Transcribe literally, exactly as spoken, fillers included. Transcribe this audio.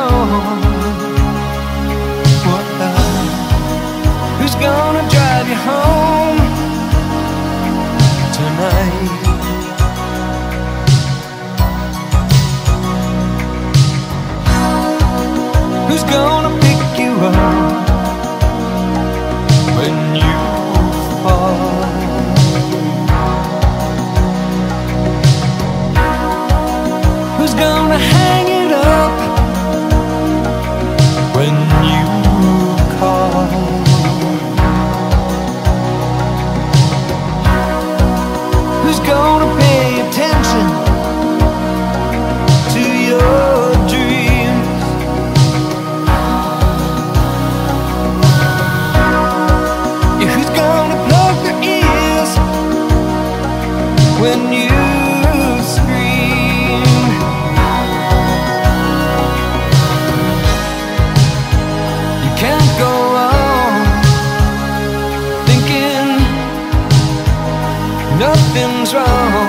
wrong? What love? Who's gonna drive you home tonight? Who's gonna pick you up when you fall? Who's gonna hang it up when you call? Who's gonna pay attention to your dreams? Yeah, who's gonna plug their ears when you scream? You can't go on thinking nothing's wrong.